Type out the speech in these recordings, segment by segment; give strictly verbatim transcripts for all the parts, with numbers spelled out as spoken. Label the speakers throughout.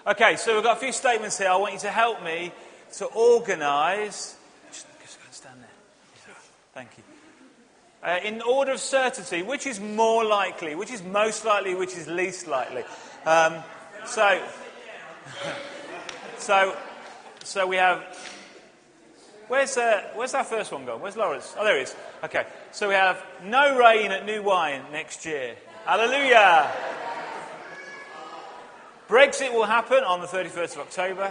Speaker 1: Okay, so we've got a few statements here. I want you to help me to organise... Just, just stand there. Thank you. Uh, in order of certainty, which is more likely, which is most likely, which is least likely. Um, so, so, so we have... Where's uh, where's our first one gone? Where's Lawrence? Oh, there he is. Okay, so we have no rain at New Wine next year. Hallelujah! Brexit will happen on the thirty-first of October.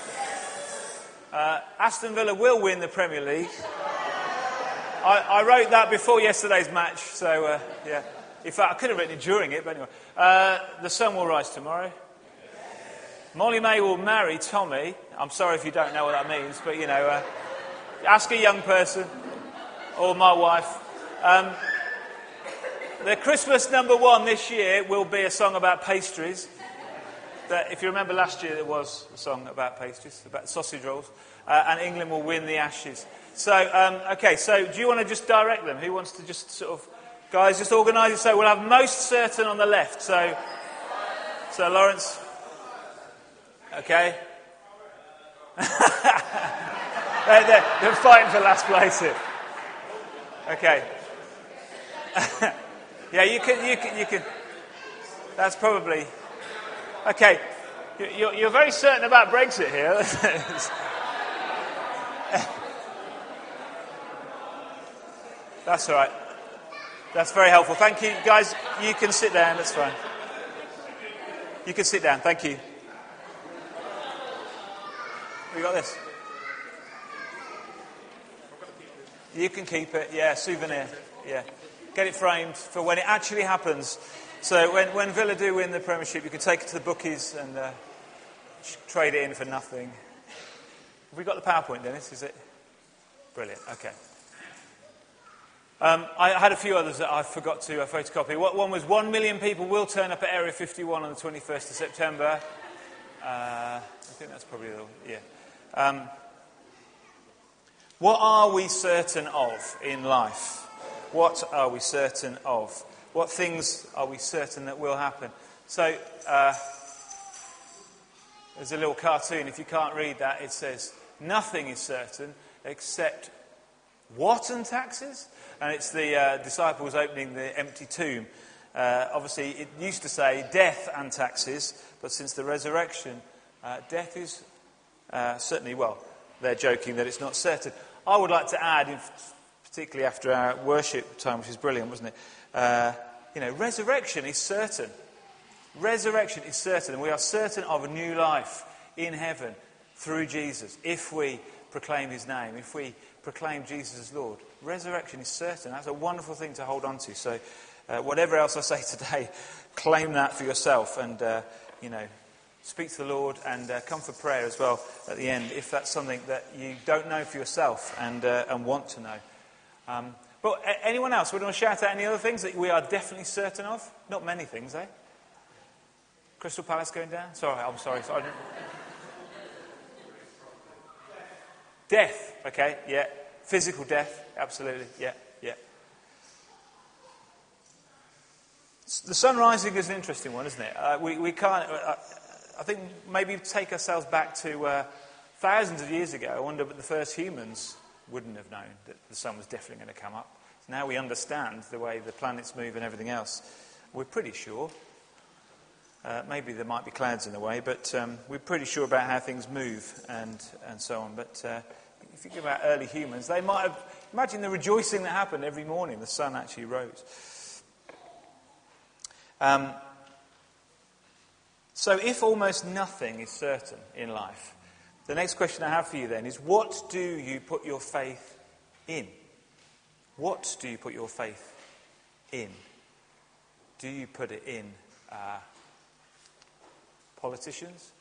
Speaker 1: Uh, Aston Villa will win the Premier League. I, I wrote that before yesterday's match, so uh, yeah. In fact, I could have written it during it, but anyway. Uh, the sun will rise tomorrow. Molly May will marry Tommy. I'm sorry if you don't know what that means, but you know, uh, ask a young person or my wife. Um, the Christmas number one this year will be a song about pastries. That, if you remember last year, there was a song about pastries, about sausage rolls, uh, and England will win the Ashes. So, um, okay, so do you want to just direct them? Who wants to just sort of, guys, just organise it so we'll have most certain on the left. So, so Lawrence, okay. they're, they're, they're fighting for last place here. Okay. Yeah, you can, you can, you can. That's probably. Okay, you're, you're very certain about Brexit here. That's all right. That's very helpful. Thank you, guys. You can sit down. That's fine. You can sit down. Thank you. We got this. You can keep it. Yeah, souvenir. Yeah, get it framed for when it actually happens. So when, when Villa do win the Premiership, you can take it to the bookies and uh, trade it in for nothing. Have we got the PowerPoint, Dennis? Is it? Brilliant. Okay. Um, I had a few others that I forgot to uh, photocopy. One was one million people will turn up at Area fifty-one on the twenty-first of September. Uh, I think that's probably the... Yeah. Um, what are we certain of in life? What are we certain of? What things are we certain that will happen? So, uh, there's a little cartoon. If you can't read that, it says, nothing is certain except what and taxes? And it's the uh, disciples opening the empty tomb. Uh, obviously, it used to say death and taxes, but since the resurrection, uh, death is uh, certainly, well, they're joking that it's not certain. I would like to add, particularly after our worship time, which is brilliant, wasn't it? Uh, you know, resurrection is certain. Resurrection is certain. And we are certain of a new life in heaven through Jesus. If we proclaim his name, if we proclaim Jesus as Lord. Resurrection is certain. That's a wonderful thing to hold on to. So uh, whatever else I say today, claim that for yourself and, uh, you know, speak to the Lord and uh, come for prayer as well at the end if that's something that you don't know for yourself and, uh, and want to know. Um, But anyone else? Would you want to shout out any other things that we are definitely certain of? Not many things, eh? Crystal Palace going down? Sorry, I'm sorry. sorry. Death, okay, yeah. Physical death, absolutely, yeah, yeah. The sun rising is an interesting one, isn't it? Uh, we, we can't... Uh, I think maybe take ourselves back to uh, thousands of years ago. I wonder, but the first humans wouldn't have known that the sun was definitely going to come up. So now we understand the way the planets move and everything else. We're pretty sure. Uh, maybe there might be clouds in the way, but um, we're pretty sure about how things move and, and so on. But uh, if you think about early humans, they might have... Imagine the rejoicing that happened every morning. The sun actually rose. Um, so if almost nothing is certain in life, the next question I have for you then is, what do you put your faith in? What do you put your faith in? Do you put it in uh, politicians?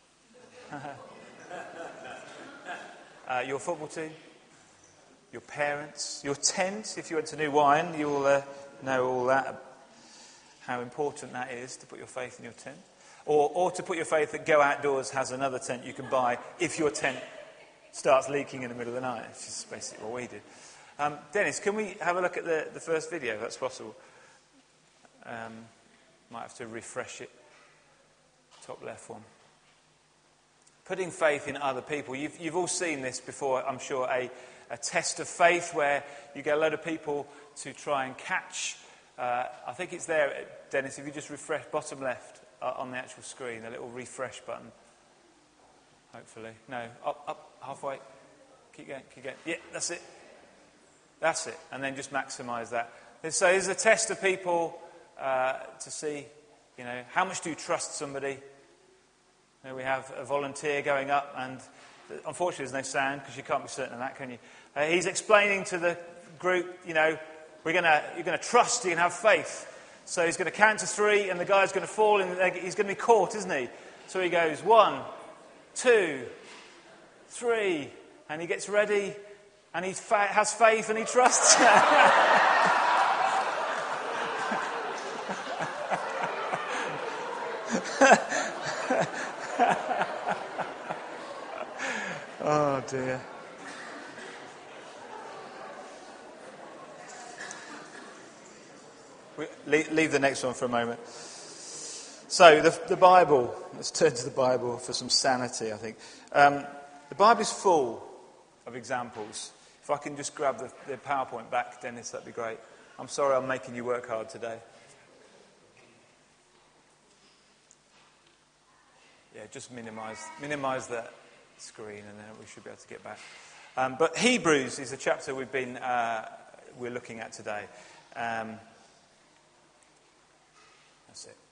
Speaker 1: uh, your football team? Your parents? Your tent? If you went to New Wine, you'll uh, know all that, how important that is to put your faith in your tent. Or, or to put your faith that Go Outdoors has another tent you can buy if your tent starts leaking in the middle of the night. Which is basically what we did. Um, Dennis, can we have a look at the, the first video, if that's possible? Um, might have to refresh it. Top left one. putting faith in other people. You've, you've all seen this before, I'm sure, a, a test of faith where you get a load of people to try and catch. Uh, I think it's there, Dennis, if you just refresh bottom left uh, on the actual screen, a little refresh button. Hopefully. No, up, up, halfway. Keep going, keep going. Yeah, that's it. That's it. And then just maximise that. So there's a test of people uh, to see, you know, how much do you trust somebody? You know, we have a volunteer going up, and unfortunately there's no sound because you can't be certain of that, can you? Uh, he's explaining to the group, you know, we're gonna, you're going to trust, you're going to have faith. So he's going to count to three, and the guy's going to fall, and he's going to be caught, isn't he? So he goes, one, two, three, and he gets ready, and he fa- has faith, and he trusts. Oh dear. We, leave, leave the next one for a moment. So, the, the Bible. Let's turn to the Bible for some sanity, I think. Um, the Bible is full of examples. If I can just grab the, the PowerPoint back, Dennis, that'd be great. I'm sorry I'm making you work hard today. Yeah, just minimise minimise that screen, and then we should be able to get back. Um, but Hebrews is the chapter we've been uh, we're looking at today. Um, that's it.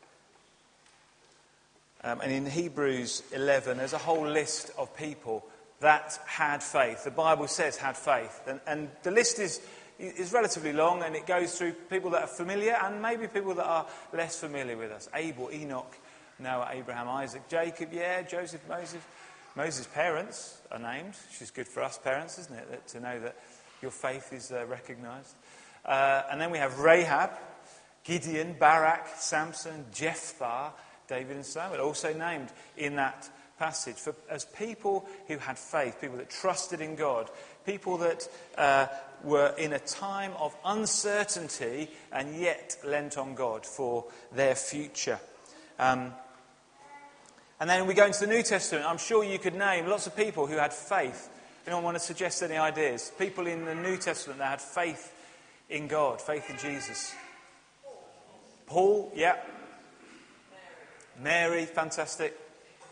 Speaker 1: Um, and in Hebrews eleven, there's a whole list of people that had faith. The Bible says had faith, and, and the list is is relatively long, and it goes through people that are familiar and maybe people that are less familiar with us. Abel, Enoch, Noah, Abraham, Isaac, Jacob, yeah, Joseph, Moses. Moses' parents are named, which is good for us parents, isn't it, that, to know that your faith is uh, recognised. Uh, and then we have Rahab, Gideon, Barak, Samson, Jephthah, David and Samuel, also named in that passage for, as people who had faith, people that trusted in God, people that uh, were in a time of uncertainty and yet lent on God for their future. Um, and then we go into the New Testament. I'm sure you could name lots of people who had faith. Anyone want to suggest any ideas? People in the New Testament that had faith in God, faith in Jesus. Paul, yeah. Mary, fantastic.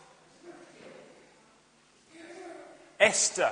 Speaker 1: Esther.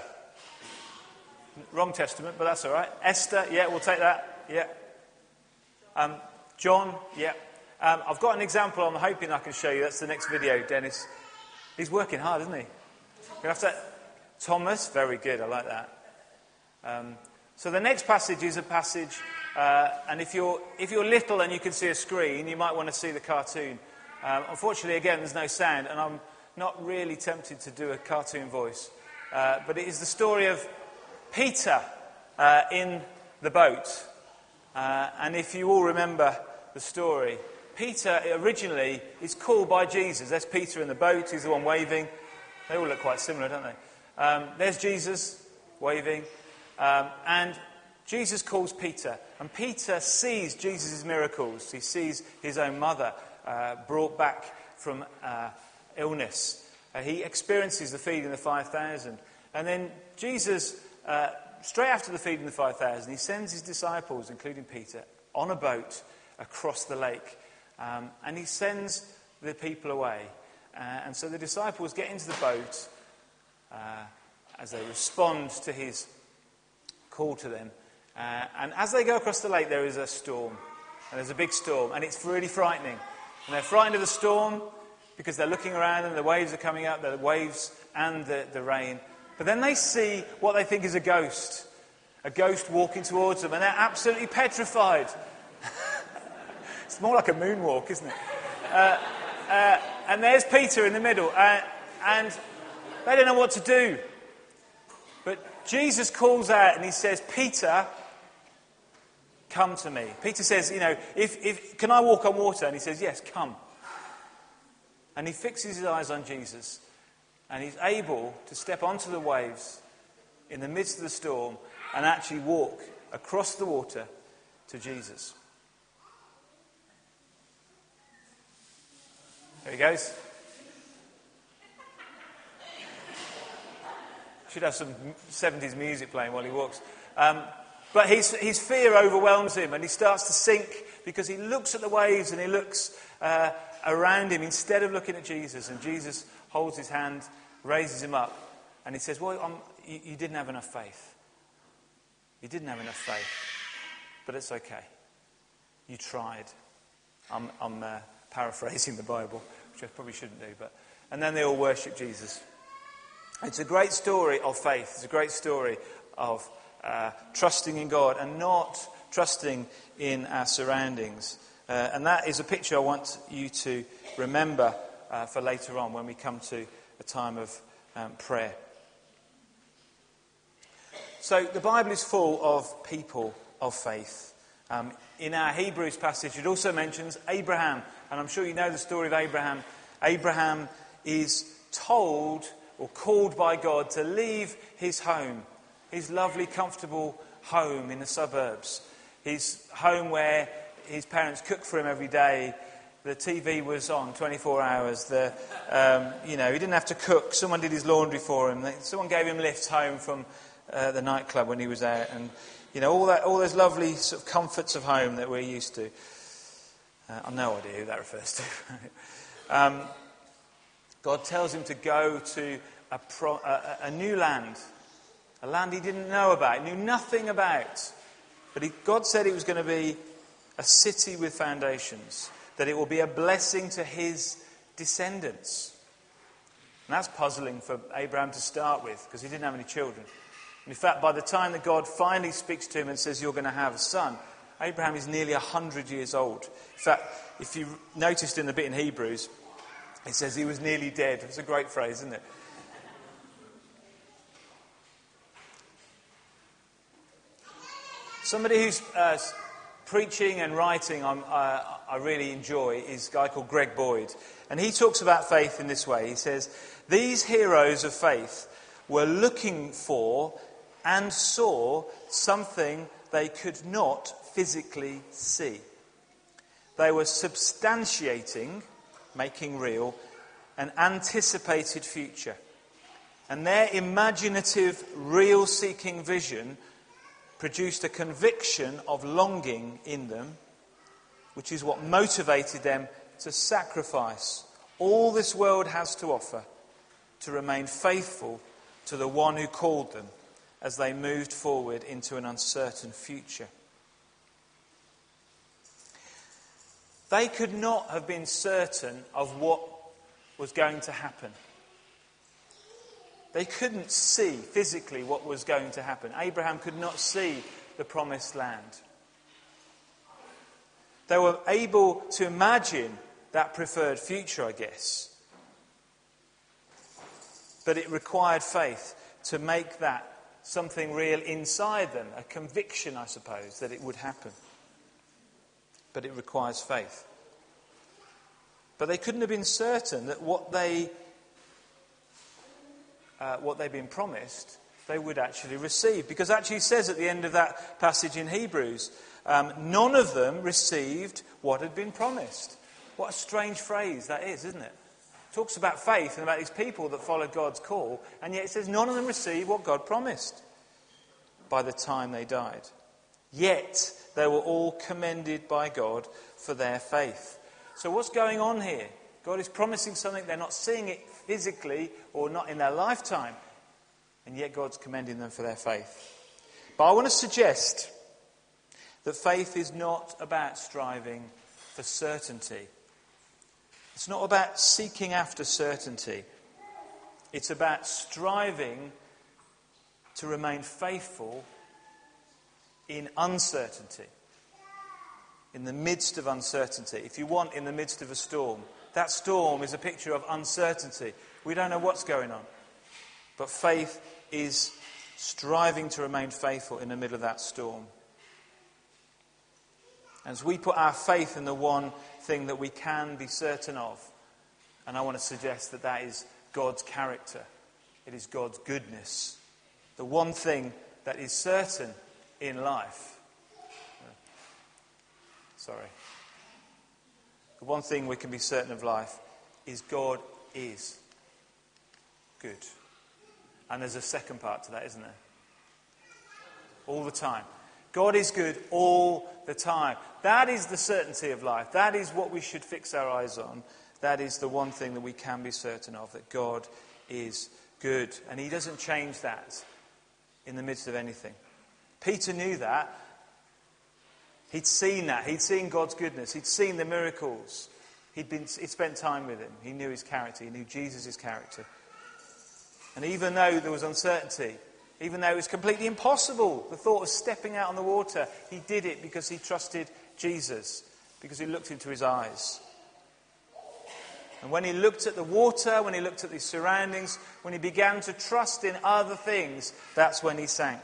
Speaker 1: Wrong testament, but that's all right. Esther, yeah, we'll take that. Yeah. Um, John, yeah. Um, I've got an example I'm hoping I can show you. That's the next video, Dennis. He's working hard, isn't he? You're have to... Thomas, very good, I like that. Um, so the next passage is a passage, uh, and if you're if you're little and you can see a screen, you might want to see the cartoon. Um, unfortunately, again, there's no sound, and I'm not really tempted to do a cartoon voice. Uh, but it is the story of Peter uh, in the boat. Uh, and if you all remember the story, Peter originally is called by Jesus. There's Peter in the boat, he's the one waving. They all look quite similar, don't they? Um, there's Jesus waving. Um, and Jesus calls Peter. And Peter sees Jesus' miracles. He sees his own mother uh, brought back from uh, illness. Uh, he experiences the feeding of the five thousand. And then Jesus, uh, straight after the feeding of the five thousand, he sends his disciples, including Peter, on a boat across the lake. Um, and he sends the people away. Uh, and so the disciples get into the boat uh, as they respond to his call to them. Uh, and as they go across the lake, there is a storm. And there's a big storm. And it's really frightening. And they're frightened of the storm because they're looking around and the waves are coming up, the waves and the, the rain. But then they see what they think is a ghost. A ghost walking towards them. And they're absolutely petrified. It's more like a moonwalk, isn't it? Uh, uh, and there's Peter in the middle. Uh, and they don't know what to do. But Jesus calls out and he says, Peter, come to me. Peter says, you know, if, if can I walk on water? And he says, yes, come. And he fixes his eyes on Jesus. And he's able to step onto the waves in the midst of the storm and actually walk across the water to Jesus. There he goes. Should have some seventies music playing while he walks. Um, but his, his fear overwhelms him and he starts to sink because he looks at the waves and he looks uh, around him instead of looking at Jesus. And Jesus holds his hand, raises him up, and he says, well, I'm, you, you didn't have enough faith. You didn't have enough faith. But it's okay. You tried. I'm, I'm uh, paraphrasing the Bible, which I probably shouldn't do. But and then they all worship Jesus. It's a great story of faith. It's a great story of uh, trusting in God and not trusting in our surroundings. Uh, and that is a picture I want you to remember uh, for later on when we come to a time of um, prayer. So the Bible is full of people of faith. Um, in our Hebrews passage, it also mentions Abraham. And I'm sure you know the story of Abraham. Abraham is told or called by God to leave his home, his lovely, comfortable home in the suburbs, his home where his parents cooked for him every day. The T V was on twenty-four hours. The, um, you know, he didn't have to cook. Someone did his laundry for him. Someone gave him lifts home from uh, the nightclub when he was out, and you know all that, all those lovely sort of comforts of home that we're used to. Uh, I've no idea who that refers to. um, God tells him to go to a, pro, a, a new land, a land he didn't know about, knew nothing about. But he, God said it was going to be a city with foundations, that it will be a blessing to his descendants. And that's puzzling for Abraham to start with, because he didn't have any children. And in fact, by the time that God finally speaks to him and says, you're going to have a son, Abraham is nearly one hundred years old. In fact, if you noticed in the bit in Hebrews, it says he was nearly dead. It's a great phrase, isn't it? Somebody who's uh, preaching and writing I'm, uh, I really enjoy is a guy called Greg Boyd. And he talks about faith in this way. He says, these heroes of faith were looking for and saw something they could not physically see. They were substantiating, making real, an anticipated future. And their imaginative, real-seeking vision produced a conviction of longing in them, which is what motivated them to sacrifice all this world has to offer to remain faithful to the one who called them as they moved forward into an uncertain future. They could not have been certain of what was going to happen. They couldn't see physically what was going to happen. Abraham could not see the promised land. They were able to imagine that preferred future, I guess. But it required faith to make that something real inside them, a conviction, I suppose, that it would happen. But it requires faith. But they couldn't have been certain that what they uh, what they'd been promised, they would actually receive. Because actually it says at the end of that passage in Hebrews, um, none of them received what had been promised. What a strange phrase that is, isn't it? It talks about faith and about these people that followed God's call, and yet it says none of them received what God promised by the time they died. Yet they were all commended by God for their faith. So what's going on here? God is promising something, they're not seeing it physically or not in their lifetime, and yet God's commending them for their faith. But I want to suggest that faith is not about striving for certainty. It's not about seeking after certainty. It's about striving to remain faithful in uncertainty. In the midst of uncertainty. If you want, in the midst of a storm. That storm is a picture of uncertainty. We don't know what's going on. But faith is striving to remain faithful in the middle of that storm. As we put our faith in the one thing that we can be certain of, and I want to suggest that that is God's character. It is God's goodness. The one thing that is certain in life. Sorry. The one thing we can be certain of life is God is good. And there's a second part to that, isn't there? All the time. God is good all the time. That is the certainty of life. That is what we should fix our eyes on. That is the one thing that we can be certain of, that God is good. And he doesn't change that in the midst of anything. Peter knew that. He'd seen that. He'd seen God's goodness. He'd seen the miracles. He'd been, he'd spent time with him. He knew his character. He knew Jesus' character. And even though there was uncertainty, even though it was completely impossible, the thought of stepping out on the water, he did it because he trusted Jesus, because he looked into his eyes. And when he looked at the water, when he looked at the surroundings, when he began to trust in other things, that's when he sank.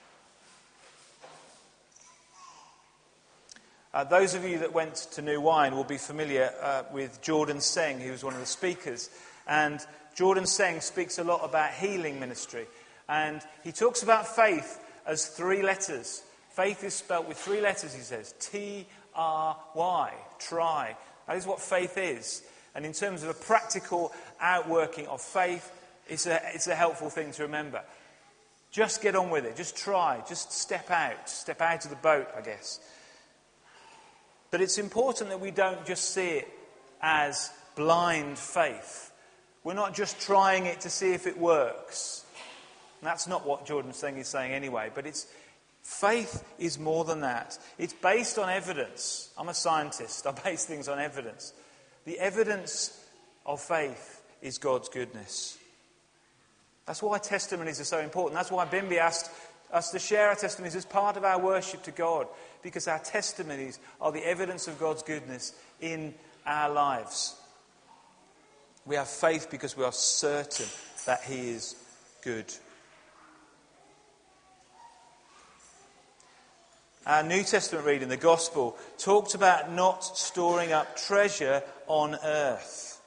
Speaker 1: Uh, those of you that went to New Wine will be familiar uh, with Jordan Seng, who was one of the speakers. And Jordan Seng speaks a lot about healing ministry. And he talks about faith as three letters. Faith is spelt with three letters, he says. T R Y, try. That is what faith is. And in terms of a practical outworking of faith, it's a, it's a helpful thing to remember. Just get on with it. Just try. Just step out. Step out of the boat, I guess. But it's important that we don't just see it as blind faith. We're not just trying it to see if it works. And that's not what Jordan Seng is saying anyway. But it's faith is more than that. It's based on evidence. I'm a scientist. I base things on evidence. The evidence of faith is God's goodness. That's why testimonies are so important. That's why Bimby asked us to share our testimonies as part of our worship to God. Because our testimonies are the evidence of God's goodness in our lives. We have faith because we are certain that he is good. Our New Testament reading, the Gospel, talked about not storing up treasure on earth.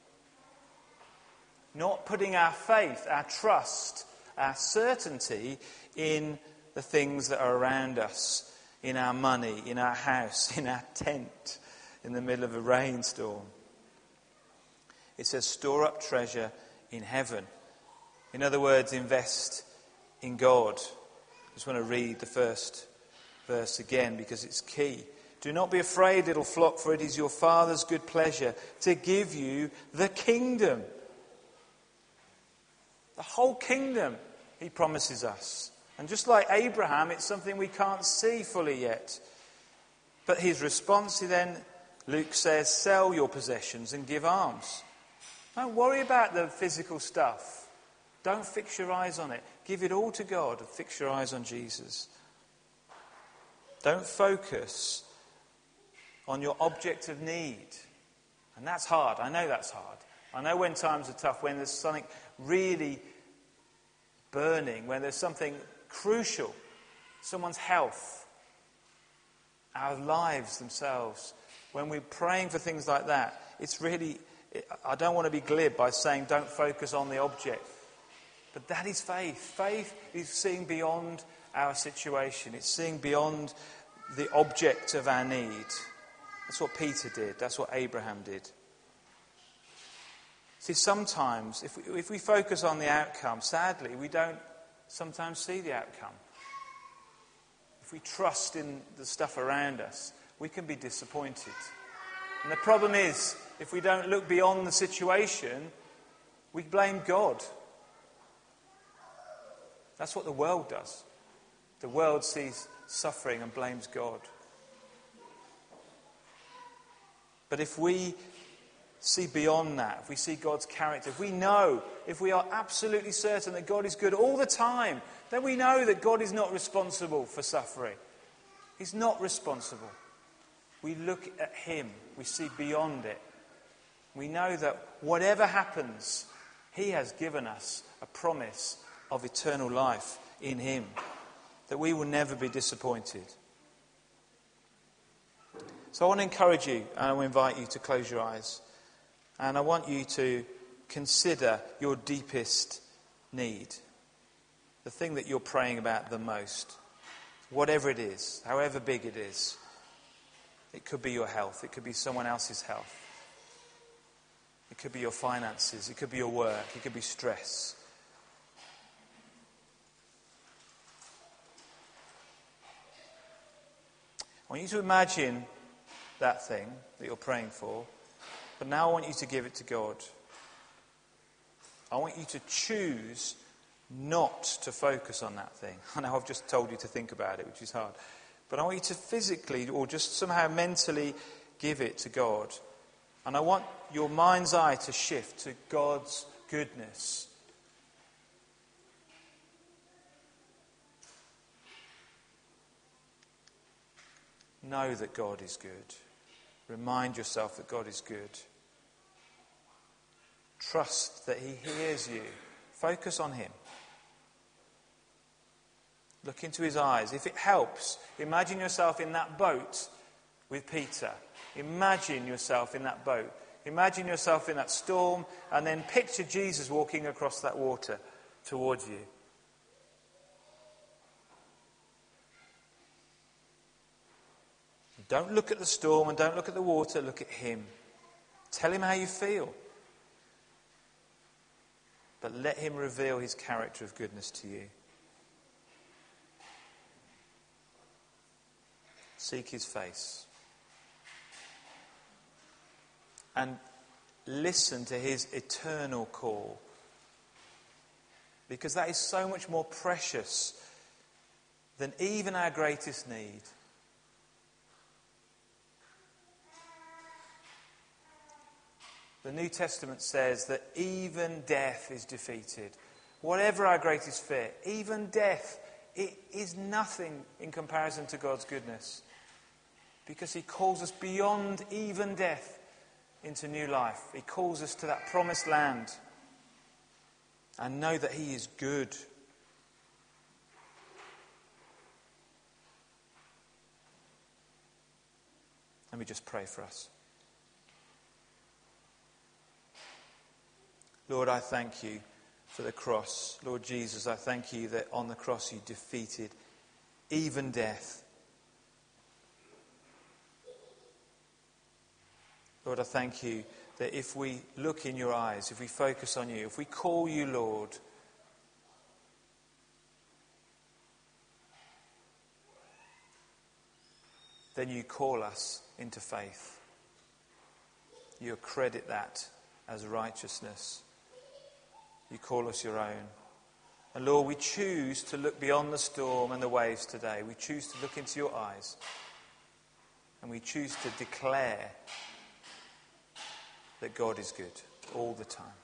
Speaker 1: Not putting our faith, our trust, our certainty in the things that are around us. In our money, in our house, in our tent, in the middle of a rainstorm. It says, store up treasure in heaven. In other words, invest in God. I just want to read the first verse again because it's key. Do not be afraid, little flock, for it is your Father's good pleasure to give you the kingdom. The whole kingdom, he promises us. And just like Abraham, it's something we can't see fully yet. But his response, he then, Luke says, sell your possessions and give alms. Don't worry about the physical stuff. Don't fix your eyes on it. Give it all to God and fix your eyes on Jesus. Don't focus on your object of need. And that's hard. I know that's hard. I know when times are tough, when there's something really burning, when there's something crucial, someone's health, our lives themselves. When we're praying for things like that, it's really, I don't want to be glib by saying don't focus on the object. But that is faith. Faith is seeing beyond our situation. It's seeing beyond the object of our need. That's what Peter did. That's what Abraham did. See, sometimes if we, if we focus on the outcome, sadly, we don't sometimes see the outcome. If we trust in the stuff around us, we can be disappointed. And the problem is, if we don't look beyond the situation, we blame God. That's what the world does. The world sees suffering and blames God. But if we see beyond that, if we see God's character, if we know, if we are absolutely certain that God is good all the time, then we know that God is not responsible for suffering. He's not responsible. We look at him, we see beyond it. We know that whatever happens, he has given us a promise of eternal life in him, that we will never be disappointed. So I want to encourage you, and I will invite you to close your eyes. And I want you to consider your deepest need. The thing that you're praying about the most. Whatever it is, however big it is. It could be your health. It could be someone else's health. It could be your finances. It could be your work. It could be stress. want you to imagine that thing that you're praying for, but now I want you to give it to God. I want you to choose not to focus on that thing. I know I've just told you to think about it, which is hard. But I want you to physically or just somehow mentally give it to God. And I want your mind's eye to shift to God's goodness. Know that God is good. Remind yourself that God is good. Trust that he hears you. Focus on him. Look into his eyes. If it helps, imagine yourself in that boat with Peter. Imagine yourself in that boat. Imagine yourself in that storm, and then picture Jesus walking across that water towards you. Don't look at the storm and don't look at the water, look at him. Tell him how you feel. But let him reveal his character of goodness to you. Seek his face. And listen to his eternal call. Because that is so much more precious than even our greatest need. The New Testament says that even death is defeated. Whatever our greatest fear, even death, it is nothing in comparison to God's goodness. Because he calls us beyond even death into new life. He calls us to that promised land. And know that he is good. Let me just pray for us. Lord, I thank you for the cross. Lord Jesus, I thank you that on the cross you defeated even death. Lord, I thank you that if we look in your eyes, if we focus on you, if we call you Lord, then you call us into faith. You accredit that as righteousness. You call us your own. And Lord, we choose to look beyond the storm and the waves today. We choose to look into your eyes. And we choose to declare that God is good all the time.